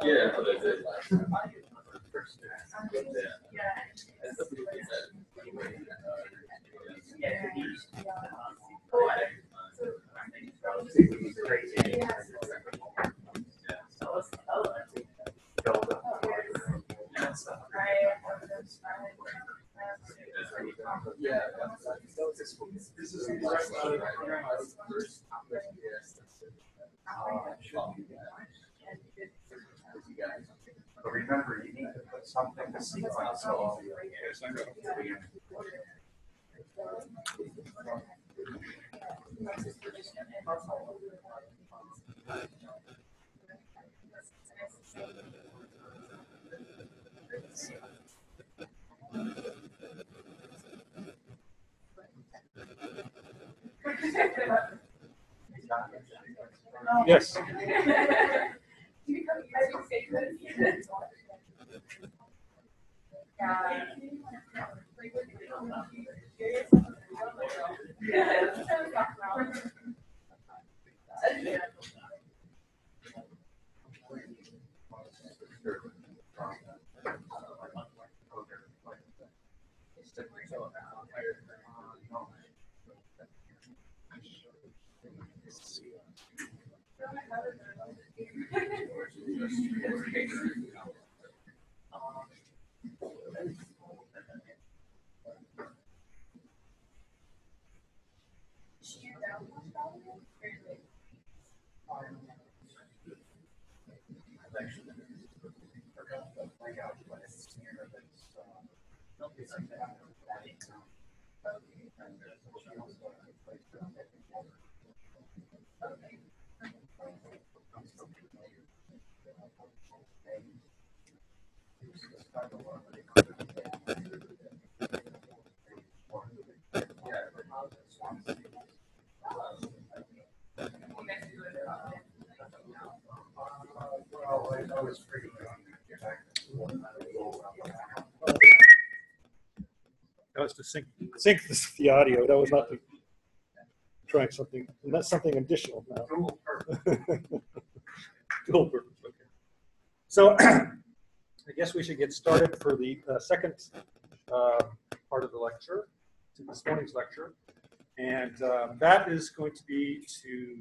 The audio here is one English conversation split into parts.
Yeah, but I did. But remember, you need to put something to sequence all the Yes. That was to sync the audio. That was not to trying something. And that's something additional now. Dual purpose. Okay. So I guess we should get started for the second part of the lecture, this morning's lecture, and that is going to be to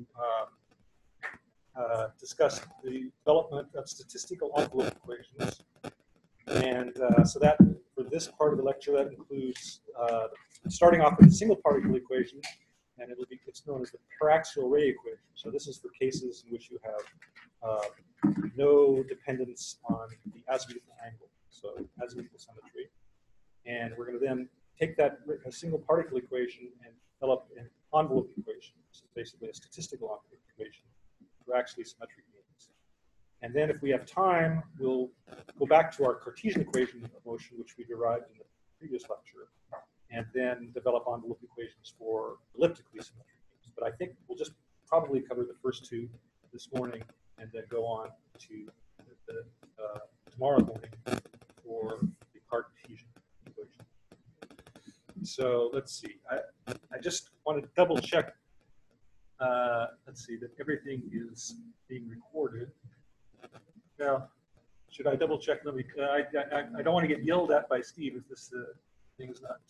discuss the development of statistical envelope equations. And so that for this part of the lecture, that includes starting off with a single particle equation, and it's known as the paraxial ray equation. So this is for cases in which you have no dependence on the azimuthal angle, so azimuthal symmetry. And we're going to then take that single particle equation and develop an envelope equation, so basically a statistical envelope equation for actually symmetric means. And then if we have time, we'll go back to our Cartesian equation of motion, which we derived in the previous lecture, and then develop envelope equations for elliptically symmetric means. But I think we'll just probably cover the first two this morning and then go on to the tomorrow morning for the Cartesian equation. So let's see. I just want to double check. Let's see that everything is being recorded. Now, should I double check? Let me. I don't want to get yelled at by Steve if this thing is not.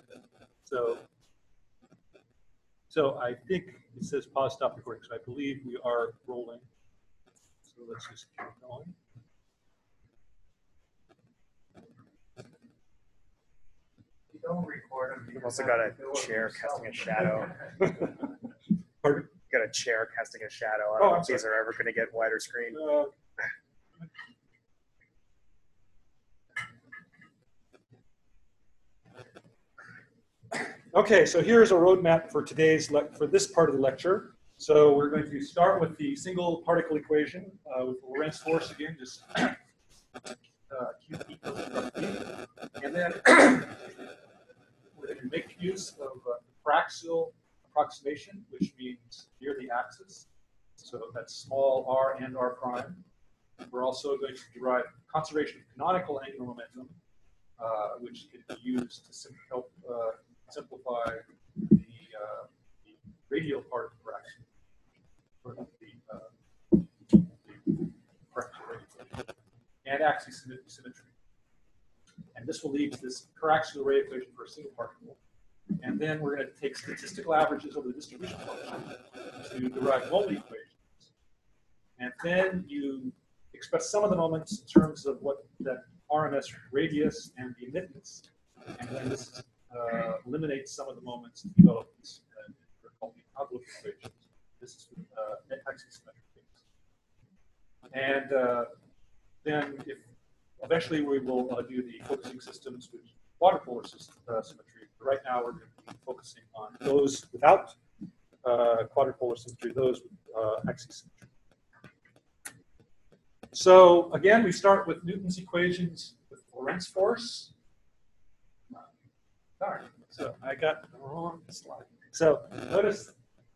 So I think it says pause stop recording. So I believe we are rolling. So let's just keep going. You don't record them. We've also got a chair casting a shadow. Pardon? Got a chair casting a shadow. I don't know if these are ever going to get wider screen. Okay, so here's a roadmap for for this part of the lecture. So we're going to start with the single particle equation with Lorentz force again, just Q equals Q. And then we're going to make use of paraxial approximation, which means near the axis. So that's small r and r prime. We're also going to derive conservation of canonical angular momentum, which can be used to help simplify the radial part of the paraxial, or the paraxial radial. and axis symmetry. And this will lead to this coaxial ray equation for a single particle. And then we're going to take statistical averages over the distribution function to derive moment equations. And then you express some of the moments in terms of what that RMS radius and the emittance. And then this eliminates some of the moments to develop these envelope equations. This is axisymmetric things. And then if eventually we will do the focusing systems with quadrupolar symmetry. But right now we're going to be focusing on those without quadrupolar symmetry, those with axisymmetry. So again, we start with Newton's equations with Lorentz force. Darn, so I got the wrong slide. So notice,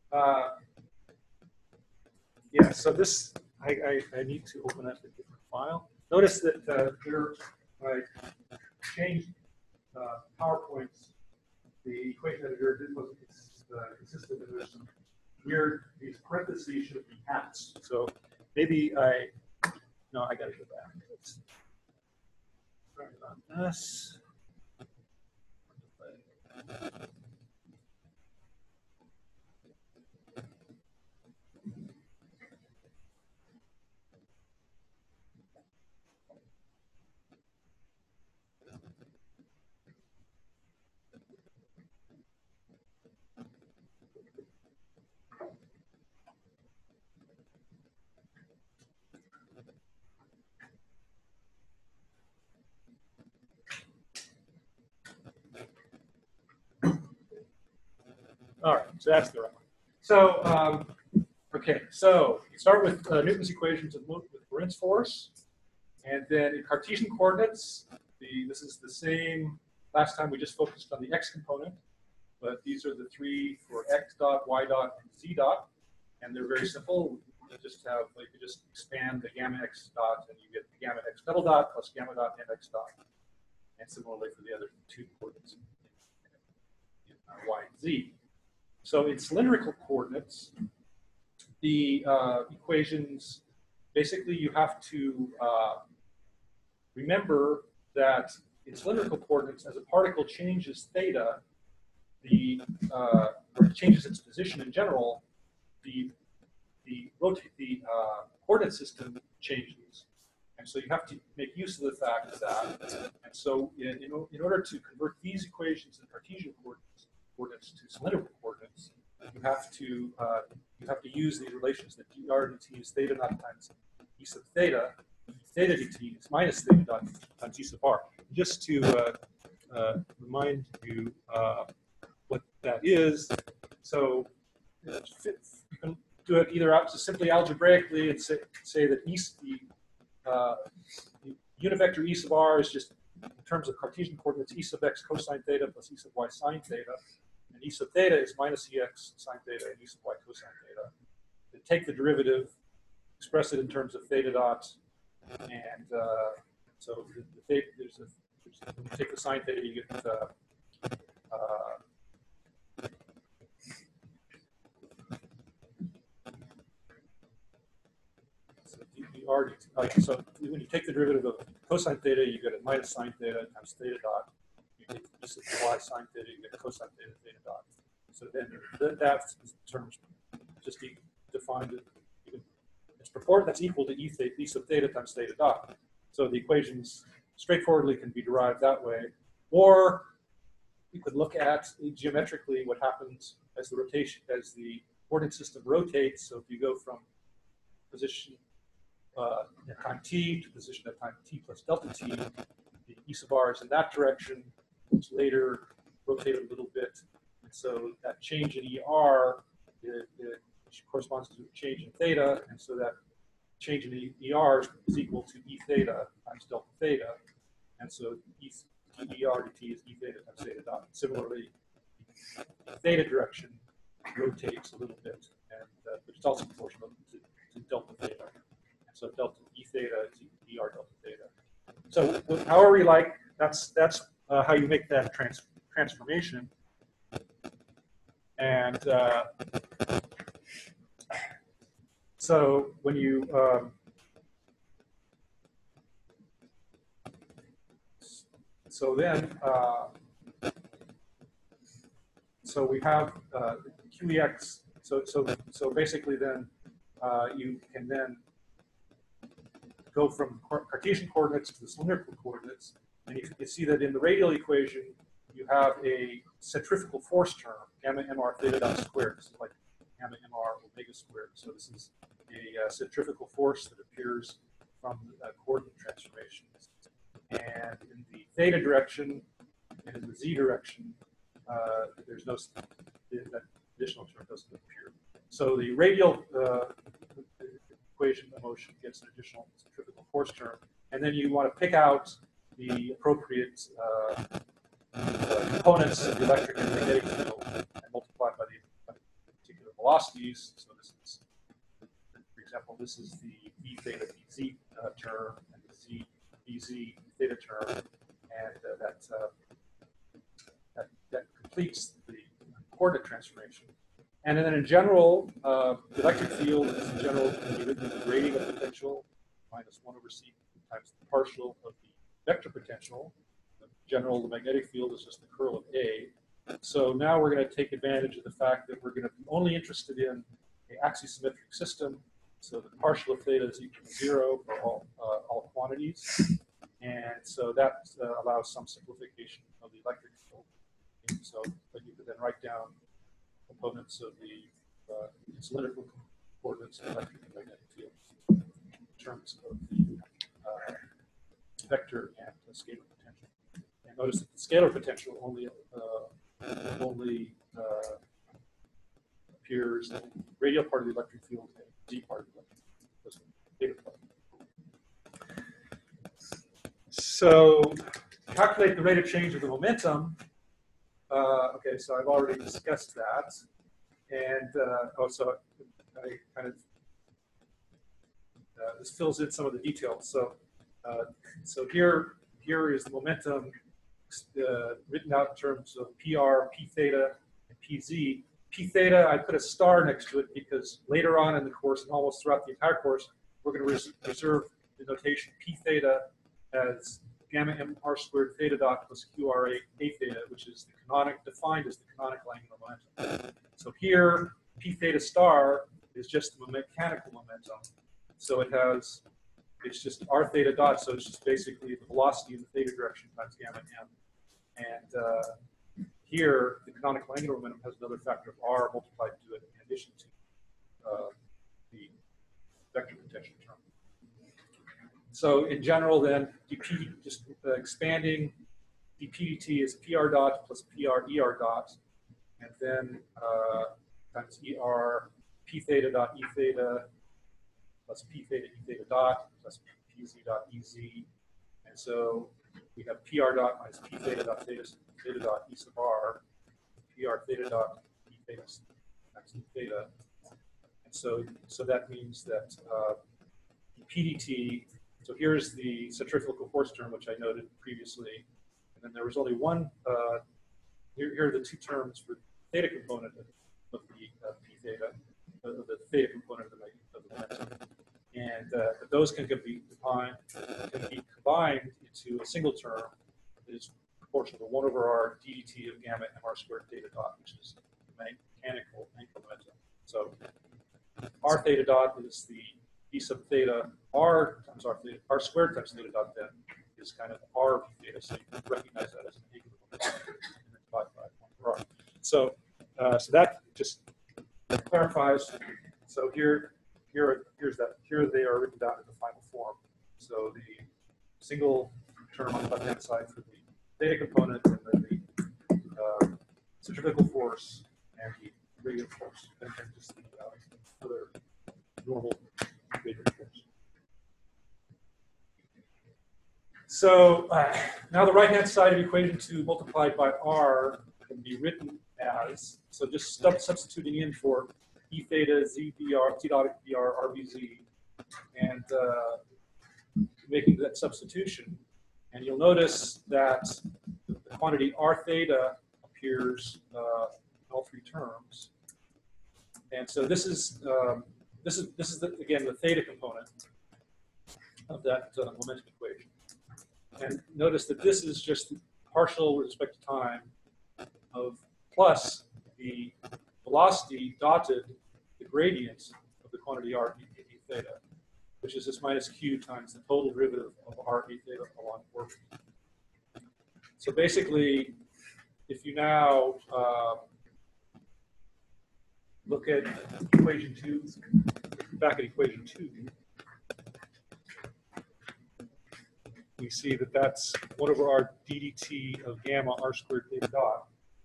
yeah, so this, I need to open up a different file. Notice that here, I changed PowerPoint's, the equation editor wasn't consistent, and there's some weird, these parentheses should be hats. So maybe no, I gotta go back. Sorry about this. All right, so that's the right one. So, okay, so you start with Newton's equations with Lorentz force, and then in Cartesian coordinates, this is the same. Last time we just focused on the x component, but these are the three for x dot, y dot, and z dot, and they're very simple. You just have, like, you just expand the gamma x dot, and you get the gamma x double dot plus gamma dot and x dot, and similarly for the other two coordinates, y and z. So in cylindrical coordinates, the equations, basically you have to remember that in cylindrical coordinates, as a particle changes theta, or changes its position in general, the coordinate system changes. And so you have to make use of the fact of that. And so in order to convert these equations in Cartesian coordinates to cylindrical coordinates, you have to use these relations that dr dt is theta naught times e sub theta. Theta dt is minus theta dot times e sub r. Just to remind you what that is, so you can do it either out to simply algebraically and say that the unit vector e sub r is just, in terms of Cartesian coordinates, e sub x cosine theta plus e sub y sine theta. And e sub theta is minus ex sine theta and e sub y cosine theta. Then take the derivative, express it in terms of theta dot, and so when you take the sine theta, you get so when you take the derivative of cosine theta, you get a minus sine theta times theta dot. You take e sub y sine theta, you get cosine theta theta dot. So then that terms just defined. It's proportion that's equal to e sub theta times theta dot. So the equations straightforwardly can be derived that way, or you could look at geometrically what happens as the coordinate system rotates. So if you go from position at time t to position at time t plus delta t, the e sub r is in that direction, which later rotated a little bit. And so that change in ER it corresponds to a change in theta, and so that change in ER is equal to E theta times delta theta. And so ER dt is E theta times theta dot. Similarly, the theta direction rotates a little bit, and but it's also proportional to delta theta. And so delta E theta is ER delta theta. So however you like, that's how you make that transformation. And so when you so then, so we have QEX. So basically, then you can then go from Cartesian coordinates to the cylindrical coordinates, and you can see that in the radial equation you have a centrifugal force term, gamma mr theta dot squared. This is like gamma mr omega squared. So this is a centrifugal force that appears from coordinate transformations. And in the theta direction and in the z direction, there's no, that additional term doesn't appear. So the radial equation of motion gets an additional centrifugal force term, and then you want to pick out the appropriate components of the electric and magnetic field and multiply by the particular velocities. So this is, for example, this is the v theta bz term and the z bz theta term, and that completes the coordinate transformation. And then in general, the electric field is in general can be written as the gradient of potential minus 1 over c times the partial of the vector potential. In general, the magnetic field is just the curl of A. So now we're going to take advantage of the fact that we're going to be only interested in an axisymmetric system. So the partial of theta is equal to 0 for all quantities. And so that allows some simplification of the electric field. So but you could then write down components of the cylindrical coordinates of electric and magnetic fields in terms of the vector and the scalar potential. And notice that the scalar potential only appears in the radial part of the electric field and the z part of the electric field. So calculate the rate of change of the momentum. Okay, so I've already discussed that, and also I kind of this fills in some of the details. So here is the momentum written out in terms of PR, P theta, and PZ. P theta, I put a star next to it because later on in the course, and almost throughout the entire course, we're going to reserve the notation P theta as gamma mr squared theta dot plus QR a theta, which is the canonic defined as the canonical angular momentum. So here, P theta star is just the mechanical momentum. So it's just r theta dot, so it's just basically the velocity in the theta direction times gamma m. And here, the canonical angular momentum has another factor of r multiplied to it in addition to the vector potential term. So in general, then, dp, just expanding, dp dt is pr dot plus pr er dot, and then times er p theta dot e theta plus p theta e theta dot plus pz dot ez. And so we have pr dot minus p theta dot theta dot e sub r, pr theta dot e theta times e theta. And so that means that pdt. So here's the centrifugal force term, which I noted previously. And then there was only one, here are the two terms for the theta component of the P theta, of the theta component of the momentum. And those can be combined into a single term that is proportional to 1 over r ddt of gamma mr squared theta dot, which is the mechanical angular momentum. So r theta dot is the e sub theta, r times r theta, r squared times theta dot then is kind of r p theta, so you can recognize that as an angular momentum and then divide by 1 over r. So that just clarifies. So here they are written down in the final form. So the single term on the left-hand side for the theta component, and then the centrifugal force and the radial force, and then just the other normal radial force. So now the right-hand side of equation 2 multiplied by r can be written as, so just substituting in for e theta, z br, t dot br, rbz, and making that substitution. And you'll notice that the quantity r theta appears in all three terms. And so this is again the theta component of that momentum equation. And notice that this is just partial with respect to time of plus the velocity dotted the gradient of the quantity r e theta, which is this minus q times the total derivative of r e theta along orbit. So basically, if you now look at equation 2, back at equation 2, we see that that's 1 over r ddt of gamma r squared theta dot.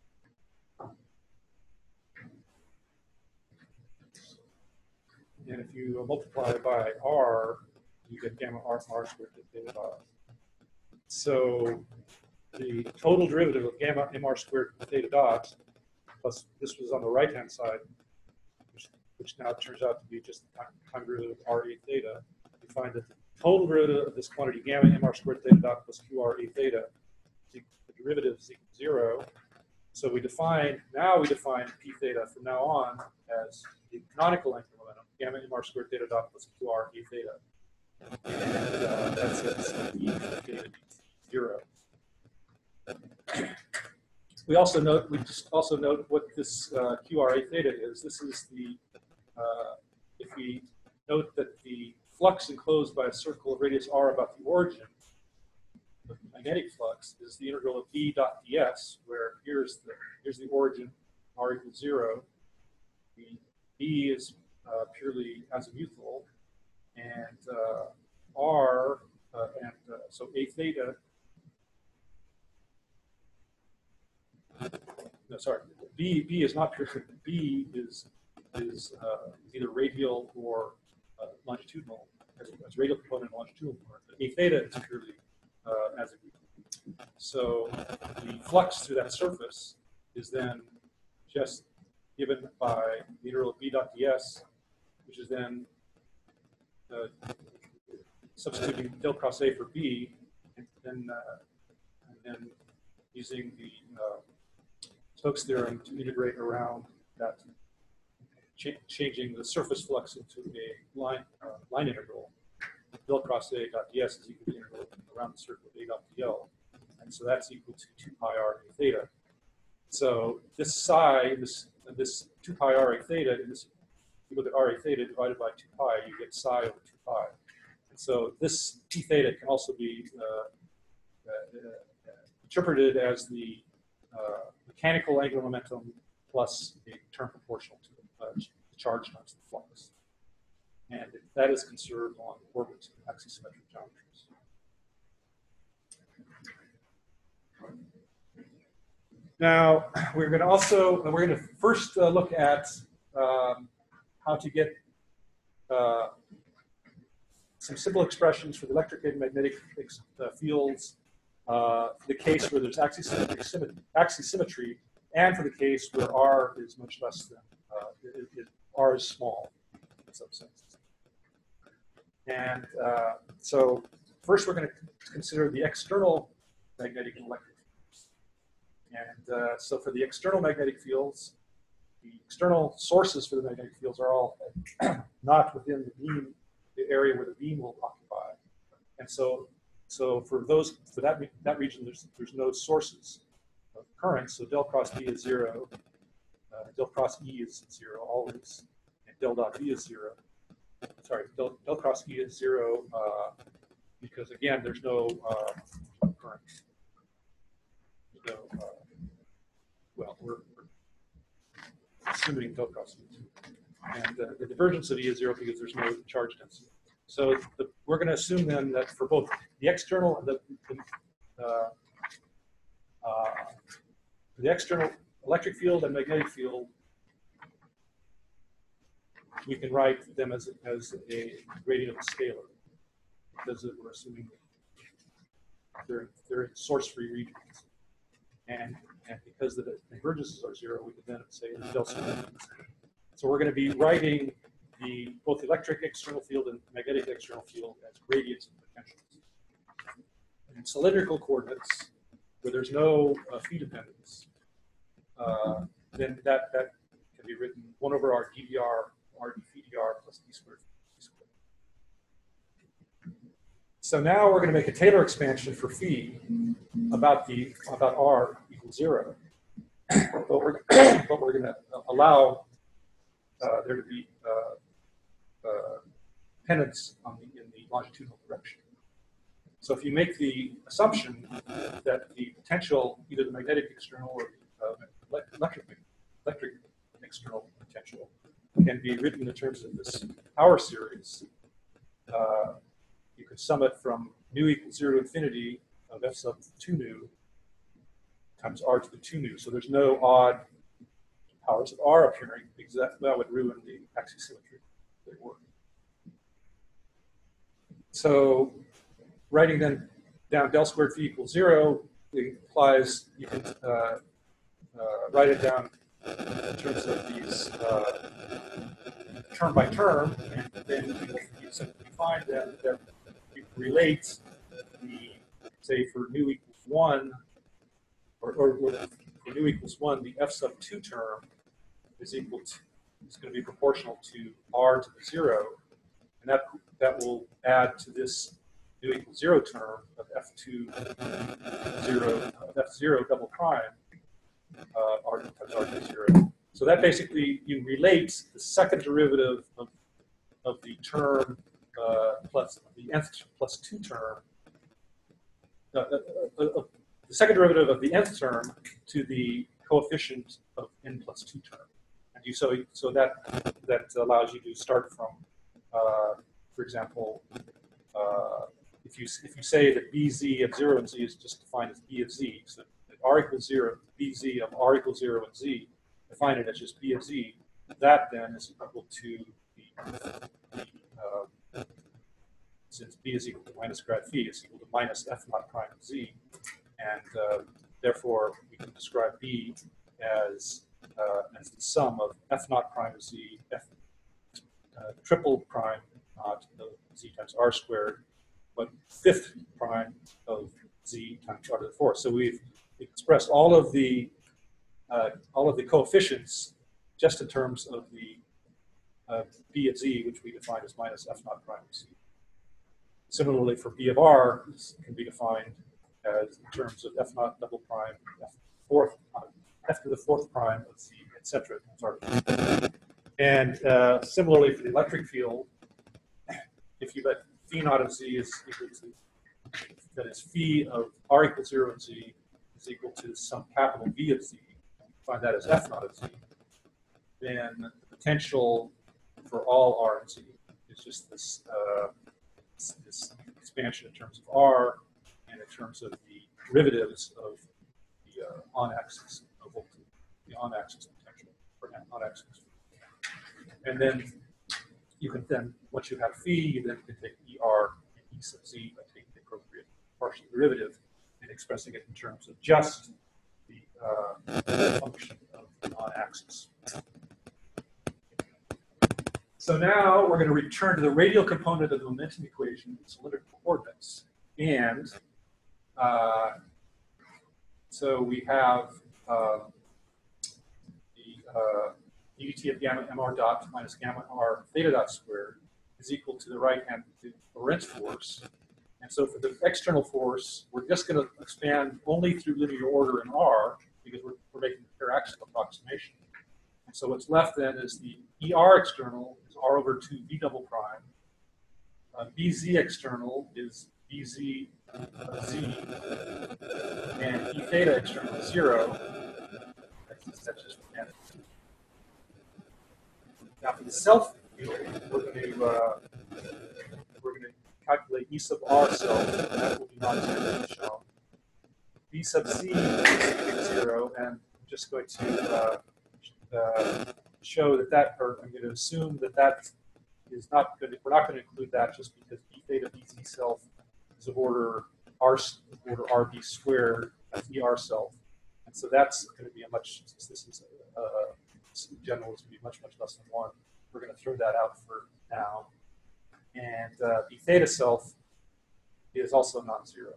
And if you multiply by r, you get gamma r squared theta dot. So the total derivative of gamma mr squared theta dot, plus this was on the right-hand side, which now turns out to be just the time derivative of r e theta, you find that the total derivative of this quantity gamma mr squared theta dot plus qr e theta, the derivative is equal to 0. So we define p theta from now on as the canonical angular momentum, gamma mr squared theta dot plus qr e theta. And that's it, e theta 0. We just also note what this QRA theta is. This is the, if we note that the flux enclosed by a circle of radius r about the origin, the magnetic flux, is the integral of B dot ds, where here's the origin, r equals 0. The B is purely azimuthal, and so A theta. No, sorry. B is not pure. B is either radial or longitudinal, as radial component and longitudinal component. But A theta is purely azimuthal. So the flux through that surface is then just given by the integral of B dot ds, which is then substituting del cross A for B, and then using the Stokes theorem to integrate around that, changing the surface flux into a line integral. Del cross A dot ds is equal to the integral around the circle of A dot dl, and so that's equal to 2 pi r a theta. So this psi, this 2 pi r a theta, if you look at r a theta divided by 2 pi, you get psi over 2 pi. And so this p theta can also be interpreted as the mechanical angular momentum plus a term proportional to the charge times the flux. And that is conserved on orbits of axisymmetric geometries. Now, we're going to first look at how to get some simple expressions for the electric and magnetic fields, for the case where there's axisymmetry, and for the case where r is much less than, r is small in some sense. And so first we're going to consider the external magnetic and electric fields. And so for the external magnetic fields, the external sources for the magnetic fields are all not within the area where the beam will occupy. And so for that region, there's no sources of current. So del cross B is 0, del cross E is 0 always, and del dot B is 0. Sorry, del cross E is 0 because again there's no current. There's no, well, we're assuming del cross E is 0. And the divergence of E is 0 because there's no charge density. So we're going to assume then that for both the external the external electric field and magnetic field, we can write them as a gradient of a scalar, because we're assuming they're in source-free regions, and because the divergences are 0, we can then say del squared. So we're going to be writing both the electric external field and magnetic external field as gradients of potentials. In cylindrical coordinates, where there's no phi dependence, then that can be written 1 over r ddr r d phi dr plus d squared. So now we're going to make a Taylor expansion for phi about R equals 0, but we're going to allow there to be dependence in the longitudinal direction. So if you make the assumption that the potential, either the magnetic external or the electric external potential, can be written in terms of this power series, you could sum it from nu equals 0 to infinity of f sub 2 nu times r to the 2 nu. So there's no odd powers of r appearing, because that would ruin the axisymmetry of the work. So writing then down del squared phi equals 0 implies you can write it down in terms of these term by term, and then you simply find that you relate the, say, for nu equals 1, or for nu equals 1, the f sub 2 term is equal to, it's going to be proportional to r to the 0, and that will add to this nu equals 0 term of f0 double prime r times r to the 0. So that basically, you relate the second derivative of the term plus the nth plus 2 term, the second derivative of the nth term to the coefficient of n plus 2 term. And so that allows you to start from, for example, if you say that bz of 0 and z is just defined as b of z, so that r equals 0, bz of r equals 0 and z, define it as just b of z, that then is equal to since b is equal to minus grad phi, it's equal to minus f naught prime of z, and therefore we can describe b as the sum of f naught prime of z, f triple prime naught of z times r squared, but fifth prime of z times r to the fourth. So we've expressed all of the coefficients just in terms of the b of z, which we define as minus f naught prime of z. Similarly, for b of r, this can be defined as in terms of f naught double prime, f to the fourth prime of z, etc. And similarly for the electric field, if you let phi naught of z is equal to, that is phi of r equals 0 and z is equal to some capital V of z, find that as f naught of z, then the potential for all r and z is just this this expansion in terms of r and in terms of the derivatives of the on-axis of voltage, the on-axis potential, or on-axis. And then you can then, once you have phi, you then can take er and e sub z by taking the appropriate partial derivative and expressing it in terms of just the function of the on-axis. So now we're going to return to the radial component of the momentum equation in cylindrical coordinates. And so we have the ddt of gamma mr dot minus gamma r theta dot squared is equal to the right-hand Lorentz force. And so for the external force, we're just going to expand only through linear order in R, because we're making the paraxial approximation. And so what's left then is the ER external is R over 2 V double prime. BZ external is BZ Z. And E theta external is 0. That's just random. Now for the self field, we're going to calculate E sub R self, and that will be non-zero shown. B sub Z is 0, and I'm just going to show that or I'm going to assume that is not going to, we're not going to include that just because B theta BZ self is of order RB squared as ER self. And so that's going to be a much, since this is in general, is going to be much, much less than 1. We're going to throw that out for now. And B theta self is also non-zero.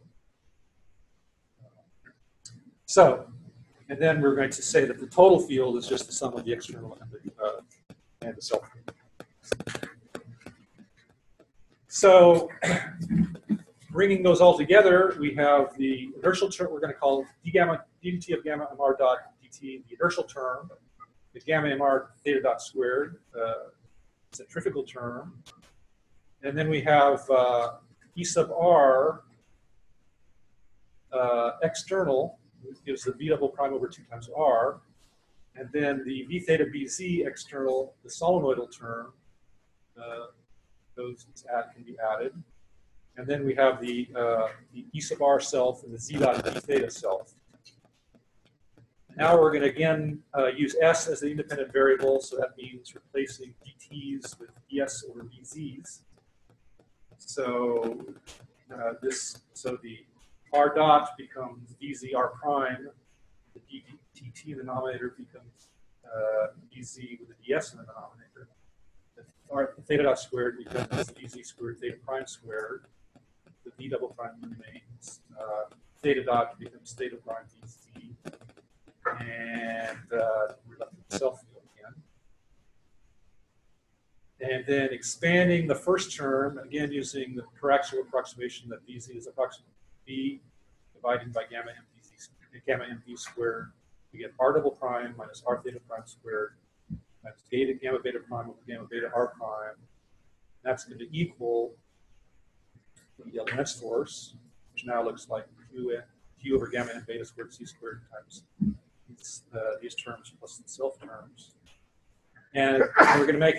So, and then we're going to say that the total field is just the sum of the external and the self field. So bringing those all together, we have the inertial term we're going to call d gamma ddt of gamma mr dot dt, the inertial term, the gamma mr theta dot squared, centrifugal term. And then we have E sub r external, which gives the v double prime over 2 times r. And then the v theta bz external, the solenoidal term, those can be added. And then we have the E sub r self and the z dot d theta self. Now we're going to again use s as the independent variable, so that means replacing dt's with es over bz's. So the r dot becomes dz r prime, the dt in the denominator becomes dz with the ds in the denominator. The theta dot squared becomes dz squared theta prime squared. The v double prime remains. Theta dot becomes theta prime dz. And we're left with the self field again. And then expanding the first term, again using the coaxial approximation that bz is approximately b dividing by gamma mv squared. We get r double prime minus r theta prime squared times gamma beta prime over gamma beta r prime. That's going to equal the Lorentz force, which now looks like q over gamma n beta squared c squared times these terms plus the self terms. And we're going to make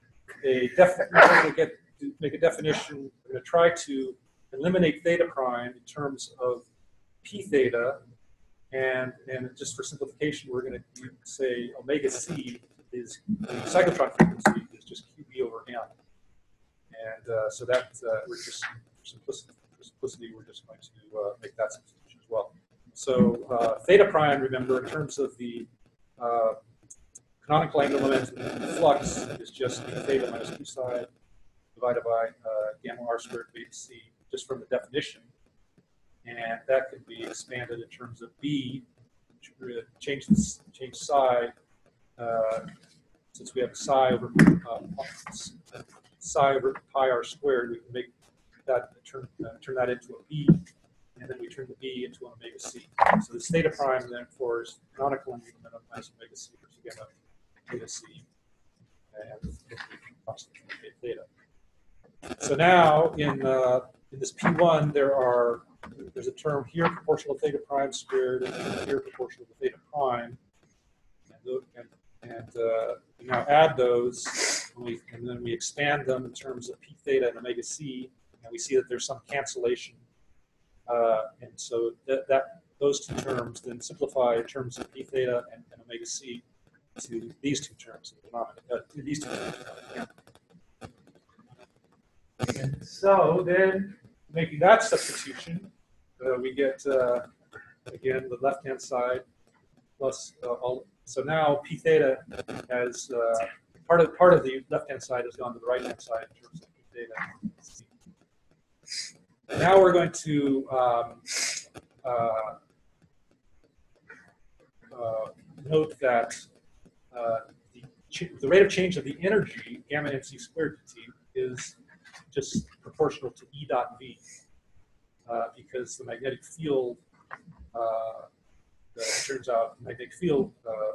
make a definition. We're going to try to eliminate theta prime in terms of p theta, and just for simplification, we're going to say omega c is the cyclotron frequency is just qb over m, and so that we're just for simplicity we're just going to make that substitution as well. So theta prime, remember, in terms of the canonical angular momentum flux is just theta minus q psi divided by gamma r squared beta c, just from the definition. And that could be expanded in terms of b, change psi, since we have psi over pi r squared, we can make that turn that into a b, and then we turn the b into an omega c. So this theta prime then for is canonical angular momentum minus omega c versus gamma theta c, and constant theta. So now in this P1 there's a term here proportional to theta prime squared and here proportional to theta prime, and we now add those, and then we expand them in terms of p theta and omega c, and we see that there's some cancellation, and so those two terms then simplify in terms of p theta and omega c to these two terms in the denominator, these two terms. And so then, making that substitution, we get again the left-hand side plus all. So now p theta has part of the left-hand side has gone to the right-hand side in terms of p theta. Now we're going to note that the rate of change of the energy gamma mc squared dt is just proportional to E dot V, because the magnetic field, it turns out, the magnetic field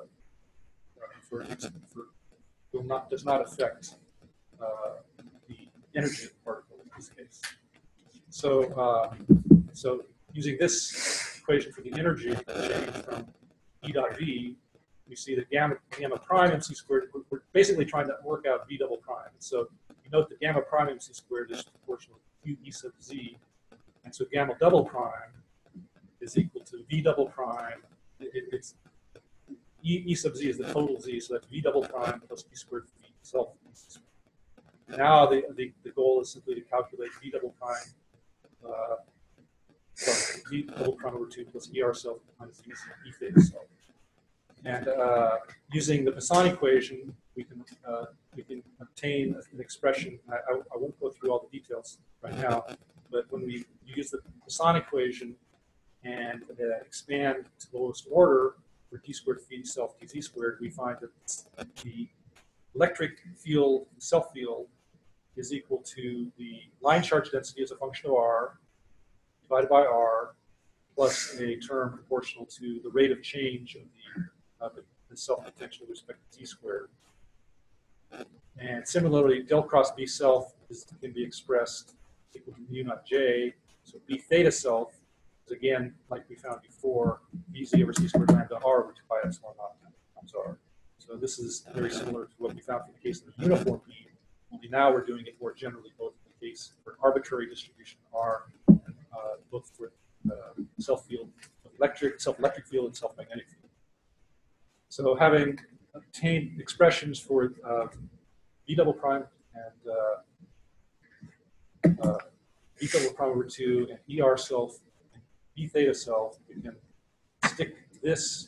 does not affect the energy of the particle in this case. So, so using this equation for the energy change from E dot V, we see that gamma prime mc squared. We're basically trying to work out V double prime. So note that gamma prime mc squared is proportional to q e sub z, and so gamma double prime is equal to v double prime. It's e sub z is the total z, so that's v double prime plus p squared v self. Now the goal is simply to calculate v double prime plus v double prime over 2 plus er self minus e theta self. And using the Poisson equation, we can obtain an expression. I won't go through all the details right now, but when we use the Poisson equation and expand to the lowest order for d squared phi self dz squared, we find that the electric field, self field, is equal to the line charge density as a function of r divided by R plus a term proportional to the rate of change of the self-potential with respect to t squared. And similarly, del cross B self can be expressed equal to mu naught J. So B theta self is again, like we found before, BZ over C squared lambda R over 2 pi epsilon naught times R. So this is very similar to what we found in the case of the uniform beam. Only now we're doing it more generally, both in the case for arbitrary distribution R, and, both for self-electric field and self-magnetic field. So having obtained expressions for B double prime and B double prime over 2 and ER self and B theta self, we can stick this,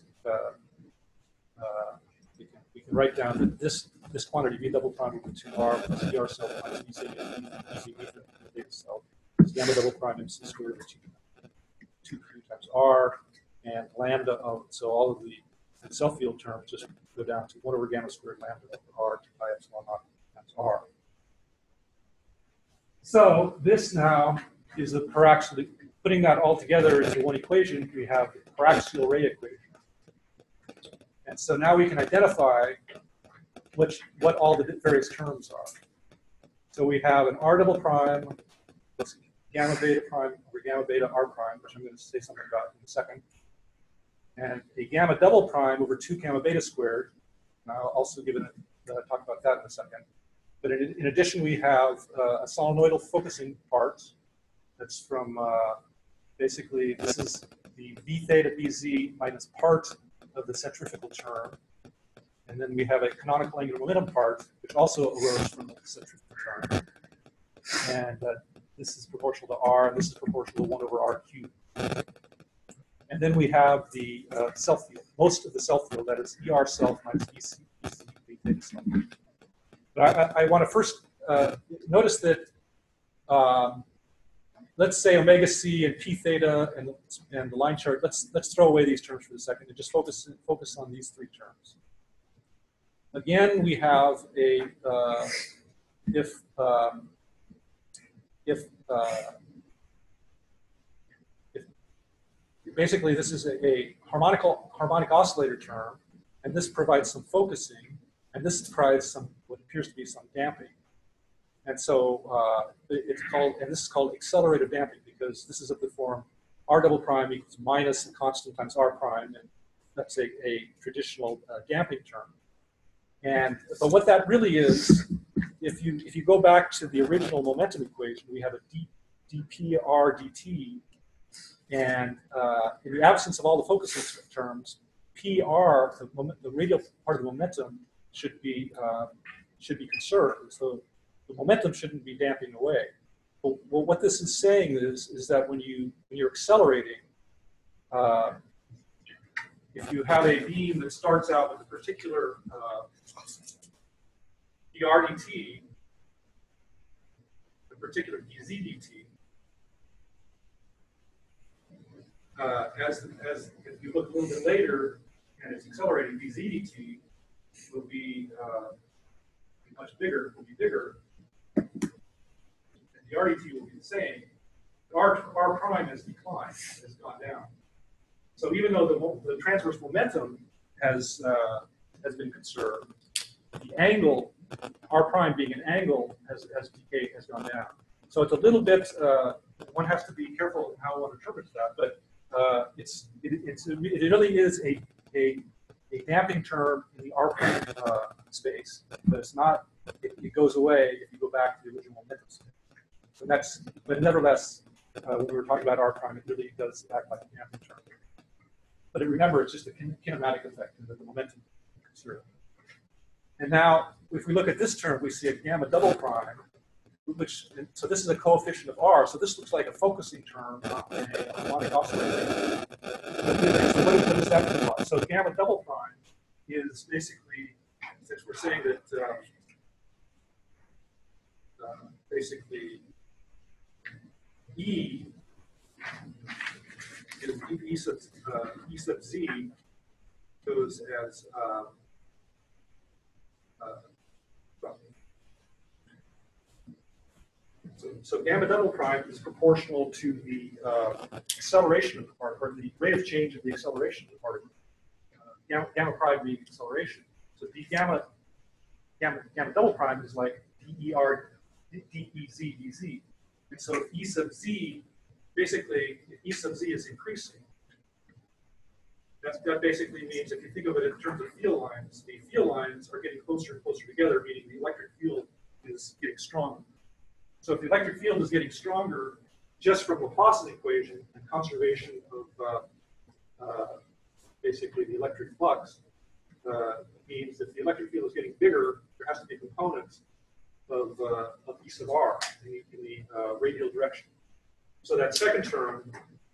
we can write down that this quantity B double prime over 2R plus ER self minus B theta self is gamma double prime MC squared over 2 times R, and lambda of, so all of the self field terms just go down to 1 over gamma squared lambda over R 2 pi epsilon naught times R. So this now is the paraxial, putting that all together into one equation, we have the paraxial ray equation. And so now we can identify what all the various terms are. So we have an R double prime plus gamma beta prime over gamma beta R prime, which I'm going to say something about in a second, and a gamma double prime over 2 gamma beta squared. And I'll also talk about that in a second. But in addition, we have a solenoidal focusing part that's from basically, this is the V theta BZ minus part of the centrifugal term. And then we have a canonical angular momentum part, which also arose from the centrifugal term. And this is proportional to R, and this is proportional to 1 over R cubed. And then we have the self field, most of the self field, that is ER self minus EC V theta self. But I want to first notice that, let's say omega C and P theta and the line chart, let's throw away these terms for a second and just focus on these 3 terms. Again, we have a if basically this is a harmonic oscillator term, and this provides some focusing, and this provides what appears to be some damping. And so it's called, and this is called accelerative damping, because this is of the form R double prime equals minus a constant times R prime, and that's a traditional damping term. But what that really is, if you go back to the original momentum equation, we have a dpr dt, and in the absence of all the focusing terms, PR, the radial part of the momentum, should be conserved. So the momentum shouldn't be damping away. Well, what this is saying is that when you're accelerating, if you have a beam that starts out with a particular dr dt, a particular dz dt, as if you look a little bit later and it's accelerating, dz dt will be much bigger, and the RDT will be the same. R prime has declined, has gone down. So even though the transverse momentum has been conserved, the angle, R prime being an angle, has decayed, has gone down. So it's a little bit, one has to be careful in how one interprets that, but it really is a damping term in the R prime space, but it's not, it goes away if you go back to the original momentum space. So but nevertheless, when we were talking about R prime, it really does act like a damping term. But remember, it's just a kinematic effect that the momentum is conserved. And now, if we look at this term, we see a gamma double prime, so this is a coefficient of R, so this looks like a focusing term in a harmonic oscillator. So what does that imply? So gamma double prime is basically, since we're saying that basically E is E sub Z goes as So gamma double prime is proportional to the acceleration of the particle, or the rate of change of the acceleration of the particle. Gamma prime being acceleration. So d gamma double prime is like DER, DEZ, DZ. And so if E sub z, basically, if E sub z is increasing, that basically means, if you think of it in terms of field lines, the field lines are getting closer and closer together, meaning the electric field is getting stronger. So if the electric field is getting stronger, just from Laplace's equation and conservation of basically the electric flux, means that the electric field is getting bigger, there has to be components of E sub r in the radial direction. So that second term,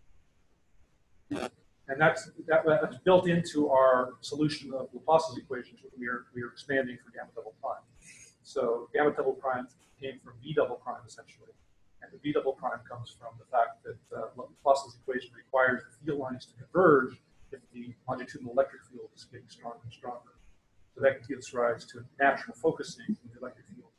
and that's built into our solution of Laplace's equations when we are expanding for gamma double prime. So gamma double prime came from V double prime essentially, and the V double prime comes from the fact that Laplace's equation requires the field lines to converge if the longitudinal electric field is getting stronger and stronger. So that gives rise to natural focusing of the electric field.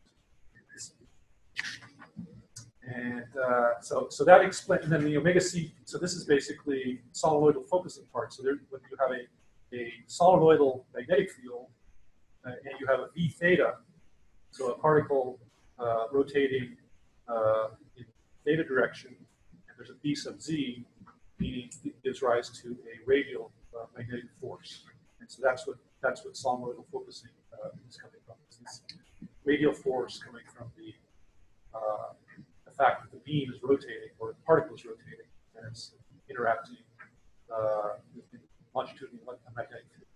And so that explains, and then the omega c, so this is basically solenoidal focusing part. So there, when you have a solenoidal magnetic field, and you have a v theta, so a particle rotating in theta direction, and there's a v sub z, meaning it gives rise to a radial magnetic force. And so that's what solenoidal focusing is coming from. It's this radial force coming from the fact that the beam is rotating, or the particle is rotating, and it's interacting with the longitudinal magnetic field.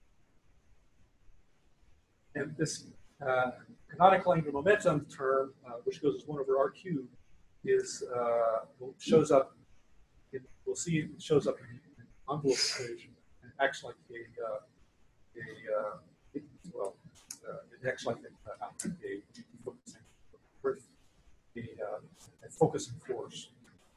And this canonical angular momentum term, which goes as 1 over r cubed, is shows up. We'll see it shows up in the envelope equation and acts like it acts like a focusing force.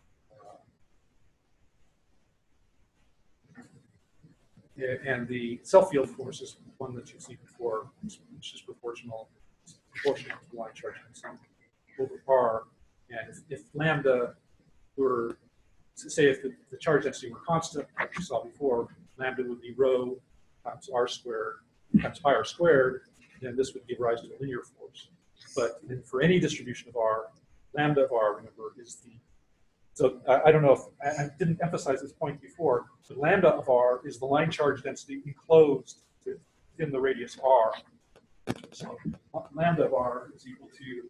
And the self-field force is one that you've seen before, which is proportional to the line charge density over r. And if lambda were, say, if the charge density were constant, like you saw before, lambda would be rho times r squared times pi r squared, then this would give rise to a linear force. But for any distribution of r, lambda of r, remember, is the, so I don't know if, I didn't emphasize this point before, but lambda of r is the line charge density enclosed within the radius r. So lambda of r is equal to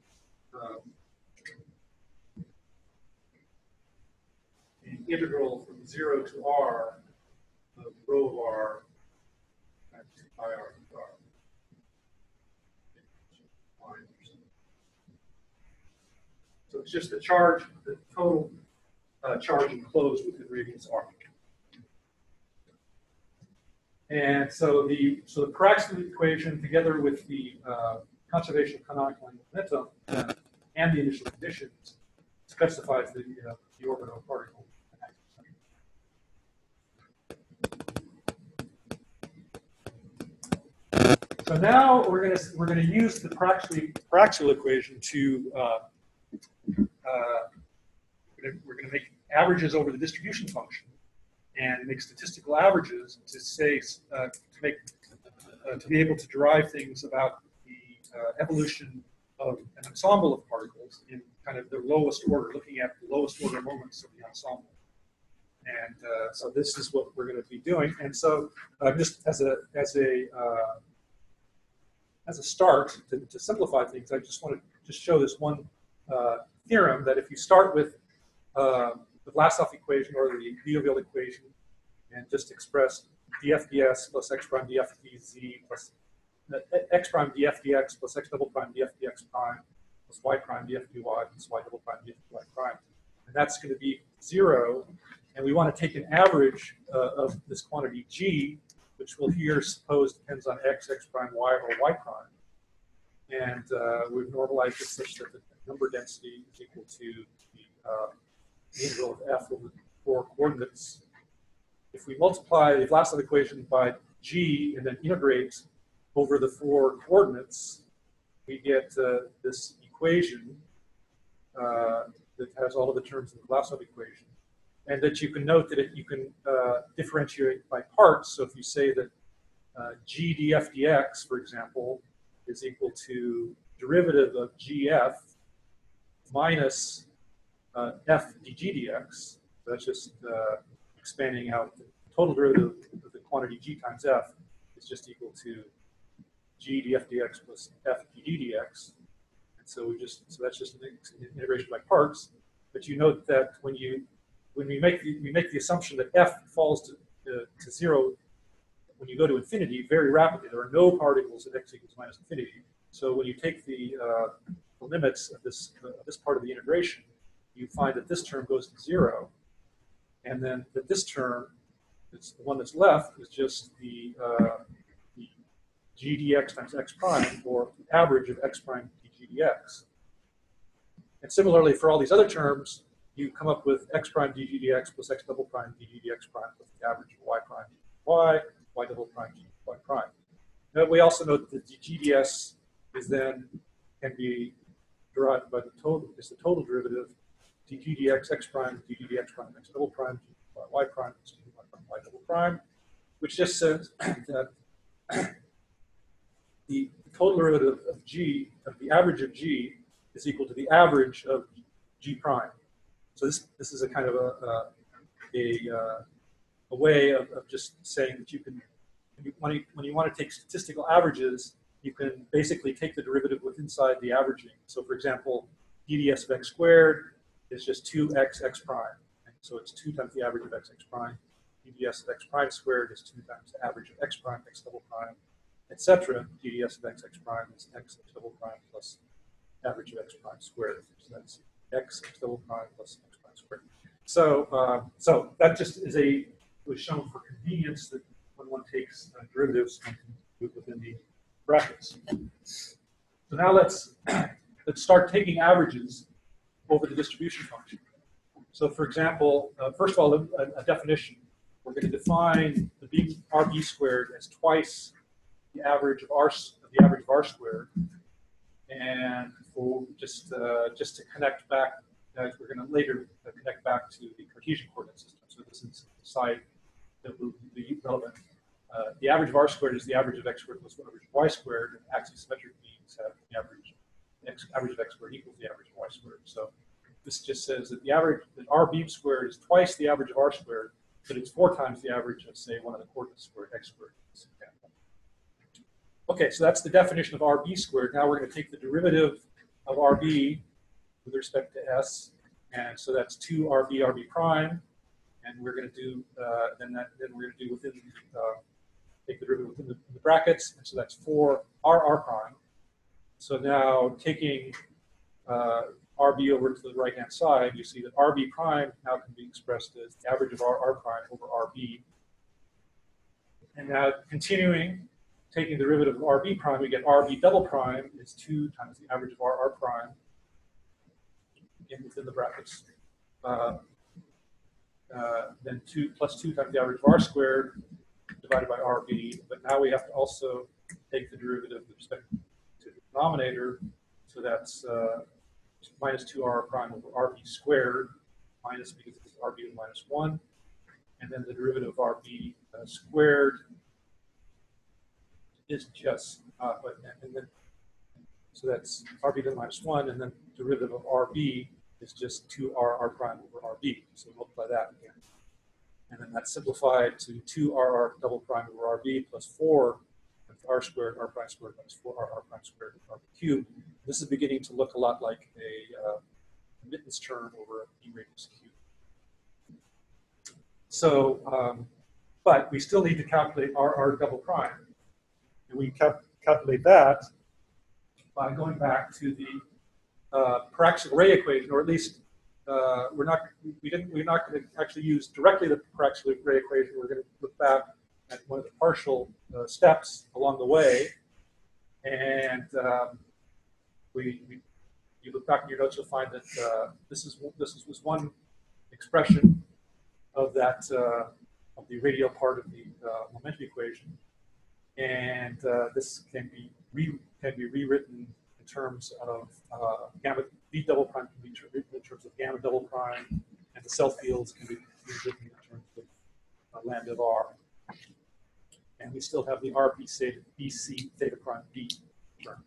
the integral from 0 to r of rho of r times 2 pi r of r. So it's just the charge, the total charge enclosed within radius r. And so the Praxton equation, together with the conservation of canonical angular momentum and the initial conditions, specifies the orbital particle. So now we're going to use the Praxel equation to we're going to make averages over the distribution function and make statistical averages to say to be able to derive things about the evolution of an ensemble of particles in kind of their lowest order, looking at the lowest order moments of the ensemble. And so this is what we're going to be doing. And so just as a start to simplify things, I just want to just show this one theorem that if you start with the Vlasov equation or the Liouville equation and just express df ds plus x prime df dz plus x prime df dx plus x double prime df dx prime plus y prime df dy plus y double prime df dy prime, and that's going to be 0. And we want to take an average of this quantity g, which we'll here suppose depends on x, x prime, y, or y prime. And we've normalized it such that the number density is equal to the integral of f over the 4 coordinates. If we multiply the Vlasov equation by g and then integrate over the 4 coordinates, we get this equation that has all of the terms in the Vlasov equation. And that you can note that you can differentiate by parts. So if you say that g df dx, for example, is equal to derivative of gf minus f dg dx, so that's just expanding out the total derivative of the quantity g times f is just equal to g df dx plus f dg dx. And so that's just an integration by parts. But you note that when we make the assumption that f falls to 0 when you go to infinity very rapidly, there are no particles at x equals minus infinity. So when you take the limits of this part of the integration, you find that this term goes to 0, and then that this term, it's the one that's left, is just the g dx times x prime, or the average of x prime dg dx. And similarly, for all these other terms, you come up with x prime dg dx plus x double prime dg dx prime plus the average of y prime dg y double prime dg y prime. Now, we also know that the GDS can be derived by the total derivative dg dx x prime dg dx prime x double prime dg y prime y double prime, which just says that the total derivative of g, of the average of g, is equal to the average of g prime. So this is a kind of a way of just saying that you can, when you want to take statistical averages, you can basically take the derivative with inside the averaging. So for example, dds of x squared is just 2x x prime. And so it's 2 times the average of x prime. dds of x prime squared is 2 times the average of x prime, x double prime, etc. dds of x prime is x double prime plus average of x prime squared. So that's x double prime plus x prime squared. So so that just was shown for convenience that when one takes derivatives, one can do it within the brackets. So now let's start taking averages over the distribution function. So for example, first of all, a definition. We're going to define the RB squared as twice the average of R squared, and for just to connect back, we're going to later connect back to the Cartesian coordinate system. So this is the side that will be relevant. The average of R squared is the average of x squared plus the average of y squared, and axisymmetric beings have the average of x squared equals the average of y squared. So this just says that that R beam squared is twice the average of R squared, but it's 4 times the average of, say, one of the coordinates squared, x squared. Okay, so that's the definition of RB squared. Now we're going to take the derivative of RB with respect to S, and so that's 2RB prime, and we're going to do then we're going to do within take the derivative within the brackets, and so that's 4RR prime. So now taking RB over to the right-hand side, you see that RB prime now can be expressed as the average of RR prime over RB. And now continuing, taking the derivative of RB prime, we get RB double prime is 2 times the average of RR prime within the brackets. Then 2 plus 2 times the average of R squared divided by RB. But now we have to also take the derivative with respect to the denominator. So that's minus 2R prime over RB squared, minus because RB is minus 1. And then the derivative of RB squared is just, so that's RB to the minus 1, and then derivative of RB is just 2RR prime over RB. So multiply that again. And then that's simplified to 2RR double prime over RB plus 4 R squared, R prime squared minus 4RR prime squared RB cubed. This is beginning to look a lot like a admittance term over a B radius cube. So, but we still need to calculate RR double prime. And we calculate that by going back to the Paraxic Ray equation, or at least we're not going to actually use directly the Paraxic Ray equation. We're going to look back at one of the partial steps along the way, and you look back in your notes, you'll find that this was one expression of that of the radial part of the momentum equation, and this can be rewritten in terms of gamma V double prime can be written in terms of gamma double prime, and the cell fields can be written in terms of lambda of R. And we still have the RBC theta prime B term.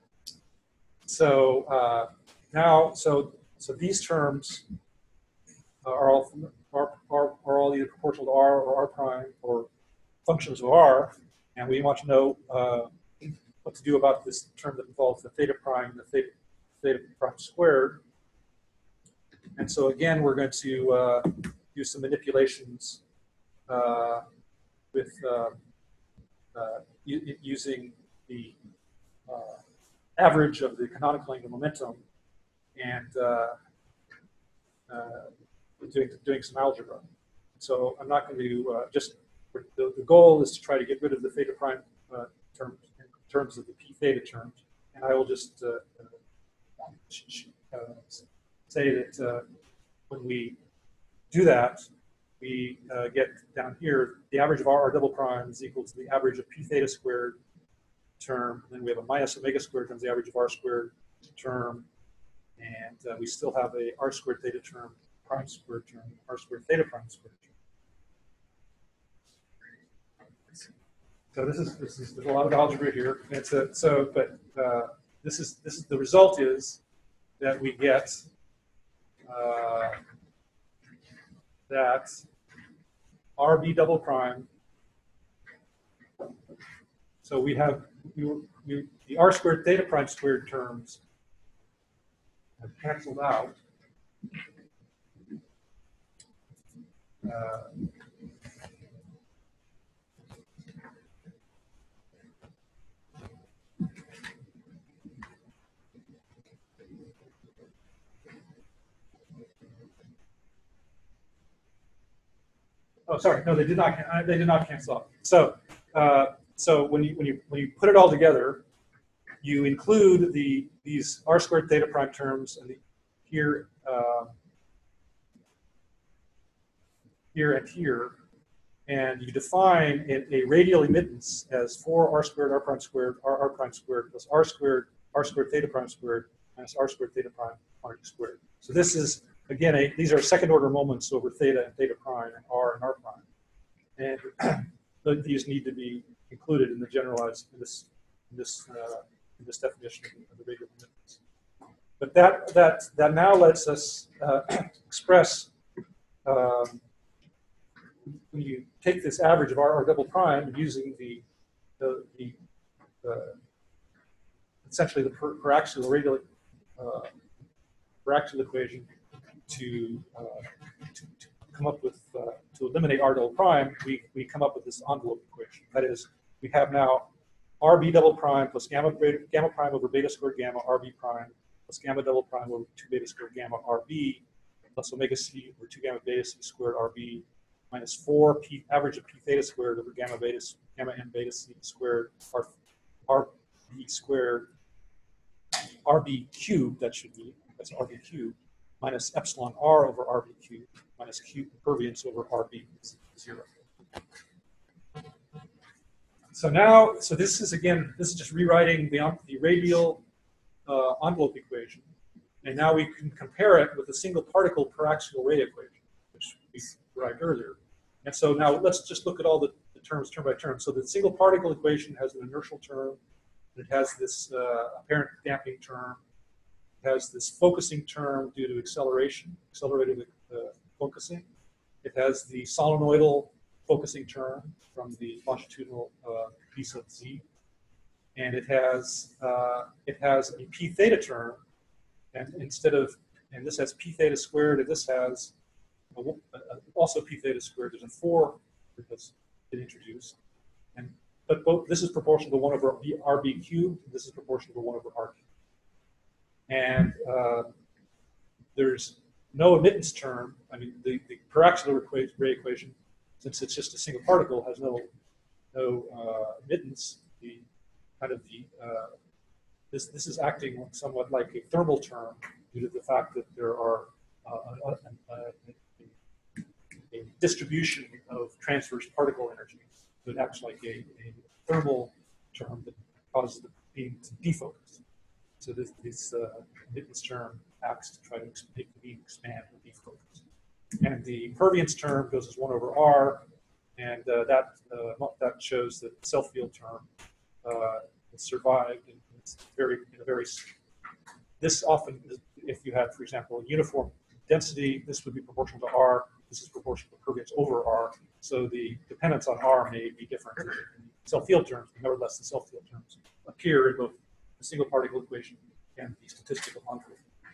So now, so these terms are all either proportional to R or R prime or functions of R, and we want to know what to do about this term that involves the theta prime and the theta prime squared. And so again, we're going to do some manipulations with using the average of the canonical angular momentum and doing some algebra. So I'm not going to the goal is to try to get rid of the theta prime terms in terms of the p theta terms, and I will just say that when we do that, we get down here, the average of R double prime is equal to the average of p theta squared term. And then we have a minus omega squared times the average of R squared term. And we still have a R squared theta term, prime squared term, R squared theta prime squared term. So this is there's a lot of algebra here. It's this is the result is that we get that RB double prime. So we have the R squared theta prime squared terms have canceled out. Oh, sorry. No, they did not. They did not cancel out. So, so when you put it all together, you include these R squared theta prime terms and here and here, and you define a radial emittance as 4 R squared R prime squared R prime squared plus R squared theta prime squared minus R squared theta prime quantity squared. So this is again these are second order moments over theta and theta prime and R prime, and these need to be included in the generalized in this definition of the radial emittance. But that now lets us express when you take this average of R double prime using the essentially the paraxial radial paraxial equation to come up with to eliminate R double prime, we come up with this envelope equation. That is, we have now RB double prime plus gamma prime over beta squared gamma RB prime plus gamma double prime over 2 beta squared gamma RB plus omega c over 2 gamma beta c squared RB minus 4 p average of p theta squared over gamma n beta c squared RB squared RB cubed, that's RB cubed, minus epsilon R over RB cubed minus Q perviance over RB is 0. So now, this is just rewriting the radial envelope equation, and now we can compare it with a single particle paraxial ray equation, which we derived earlier. And so now let's just look at all the terms term by term. So the single particle equation has an inertial term. It has this apparent damping term. It has this focusing term due to accelerated focusing. It has the solenoidal focusing term from the longitudinal piece of Z, and it has a p theta term, and this has p theta squared, and this has also p theta squared. There's a 4 because it introduced, but this is proportional to 1 over RB cubed. This is proportional to 1 over R cubed, and there's no emittance term. I mean, the paraxial ray equation, since it's just a single particle, has no emittance. This is acting somewhat like a thermal term due to the fact that there are a distribution of transverse particle energy. So it acts like a thermal term that causes the beam to defocus. So this emittance term acts to try to make the beam expand or defocus. And the perviance term goes as 1 over R, and that shows that the self-field term has survived. And it's this often, if you had, for example, a uniform density, this would be proportional to R. This is proportional to perviance over R. So the dependence on R may be different in self-field terms, but nevertheless, the self-field terms appear in both the single particle equation and the statistical envelope.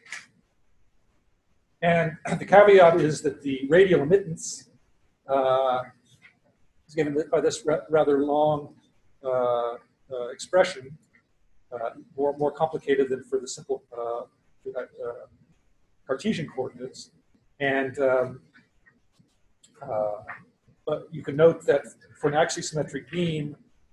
And the caveat is that the radial emittance is given by this rather long expression, more complicated than for the simple Cartesian coordinates. And but you can note that for an axisymmetric beam,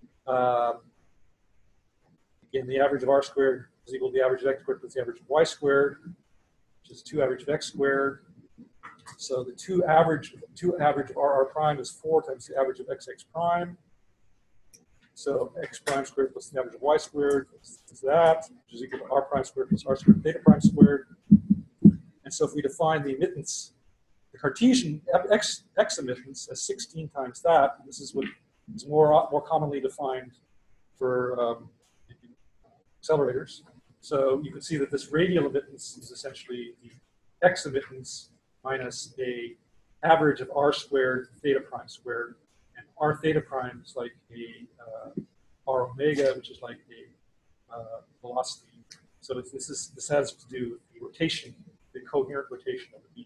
again, the average of R squared is equal to the average of X squared plus the average of Y squared, which is 2 average of X squared. So the 2 average of RR prime is 4 times the average of XX prime. So X prime squared plus the average of Y squared is that, which is equal to R prime squared plus R squared theta prime squared. And so if we define the emittance, the Cartesian X emittance as 16 times that, this is what is more commonly defined for accelerators. So you can see that this radial emittance is essentially the X emittance minus a average of R squared theta prime squared. And R theta prime is like a R omega, which is like a velocity. So this has to do with the rotation, the coherent rotation of the beam.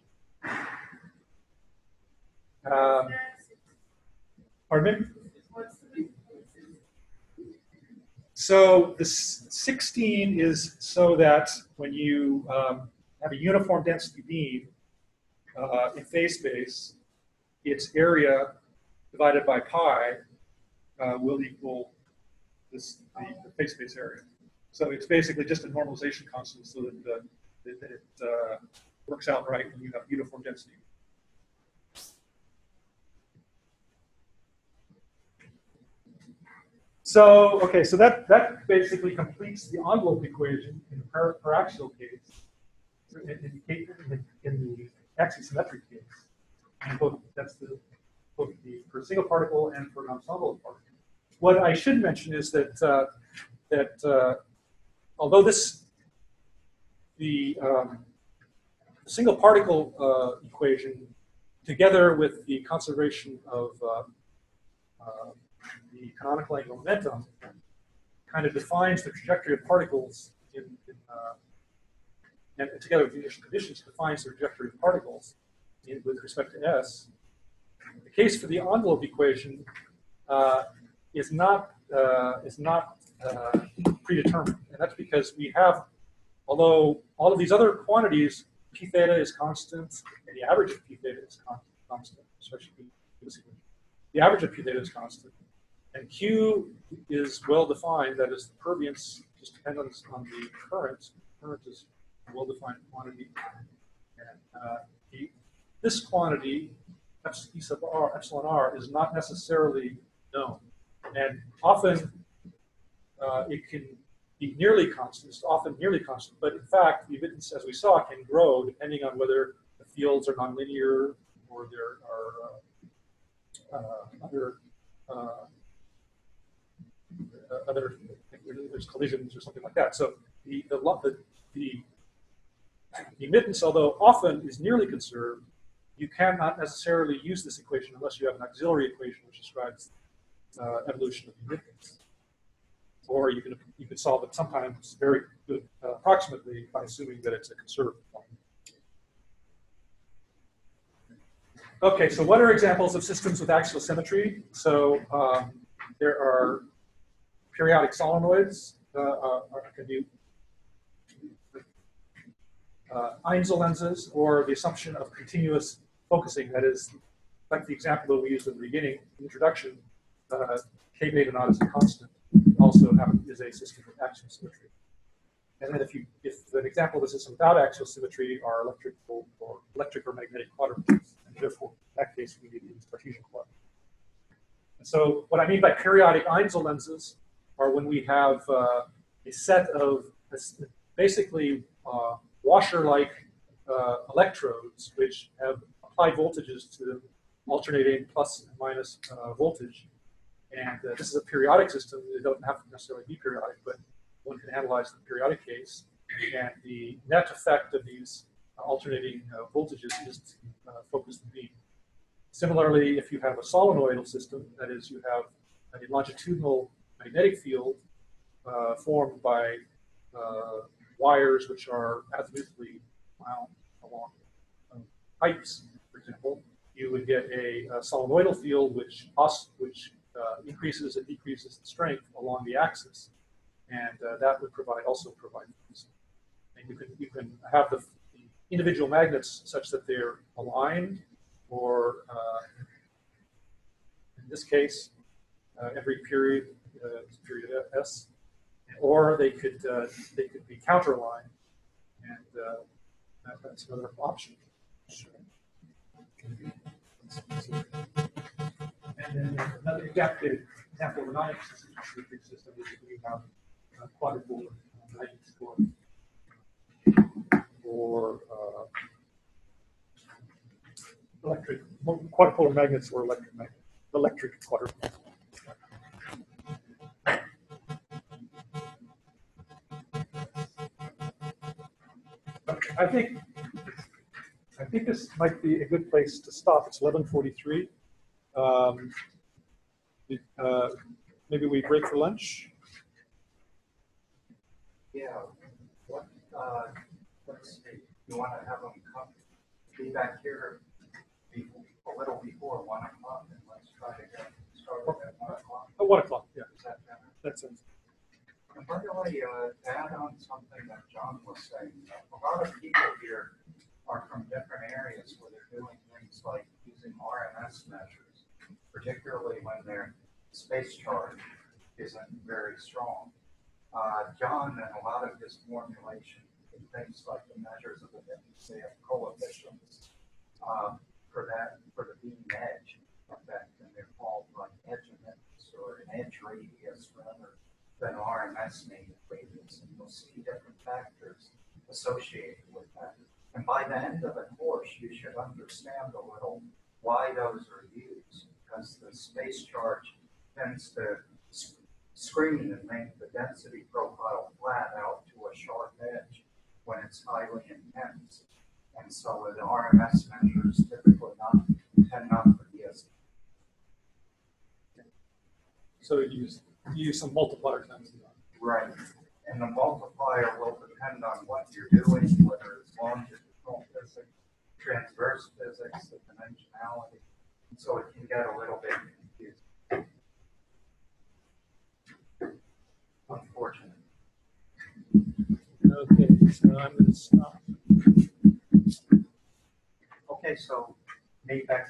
Pardon me? So this 16 is so that when you have a uniform density beam in phase space, its area divided by pi will equal the phase space area. So it's basically just a normalization constant so that it works out right when you have uniform density. So, okay, so that basically completes the envelope equation in the paraxial case, in the axisymmetric case. And both for a single particle and for an ensemble particle. What I should mention is that although the single particle equation, together with the conservation of the canonical angular momentum, kind of defines the trajectory of particles and together with the initial conditions defines the trajectory of particles with respect to S. The case for the envelope equation is not predetermined, and that's because we have, although all of these other quantities, p theta is constant, and the average of p theta is constant, especially the average of p theta is constant, and Q is well defined. That is, the perviance is dependent on the current. Current is a well-defined quantity, and this quantity E sub r, epsilon r, is not necessarily known, and often it can be nearly constant. It's often nearly constant, but in fact, the emittance, as we saw, can grow depending on whether the fields are nonlinear or there are other there's collisions or something like that. So the emittance, although often is nearly conserved, you cannot necessarily use this equation unless you have an auxiliary equation which describes evolution of the emittance. Or you can solve it sometimes very good, approximately by assuming that it's a conserved point. Okay, so what are examples of systems with axial symmetry? So there are periodic solenoids, can be Einzel lenses, or the assumption of continuous focusing. That is, like the example that we used at the beginning, introduction, K beta naught is a constant, also is a system with axial symmetry. And then if an example of a system without axial symmetry are electric or magnetic quadruples, and therefore in that case we need these Cartesian quadruples. And so what I mean by periodic Einzel lenses are when we have a set of basically washer-like electrodes which have applied voltages to them, alternating plus and minus voltage. And this is a periodic system. It doesn't have to necessarily be periodic, but one can analyze the periodic case. And the net effect of these alternating voltages is focus the beam. Similarly, if you have a solenoidal system, that is, you have a longitudinal magnetic field formed by wires which are azimuthally wound along pipes, for example, you would get a solenoidal field which increases and decreases the strength along the axis, and that would also provide force. And you can have the individual magnets such that they're aligned, or in this case, every period period S, or they could be counteraligned, and that's another option. And then another example of a non-eccentric system is if you have quadrupolar magnets or electric quadrupolar magnets or electric quadrupolar. I think this might be a good place to stop. It's 11:43. Maybe we break for lunch. Yeah. Let's see. You want to have them be back here a little before 1 o'clock, and let's try to get started at 1 o'clock. At 1 o'clock, yeah. Is that better? That sounds. And by the way, to add on something that John was saying, a lot of people here are from different areas where they're doing things like using RMS measures, particularly when their space charge isn't very strong. John and a lot of his formulation in things like the measures of the density of coefficients for the beam edge effect, and they're called like edge emittance or an edge radius rather than RMS magnitude radius, and you'll see different factors associated with that. And by the end of the course, you should understand a little why those are used, because the space charge tends to screen and make the density profile flat out to a sharp edge when it's highly intense. And so the RMS measures typically tend not to be as. So you use some multiplier times the Right. And the multiplier will depend on what you're doing, whether it's longitudinal physics, transverse physics, the dimensionality. So it can get a little bit confusing. Unfortunate. Okay, so I'm going to stop. Okay, so meet back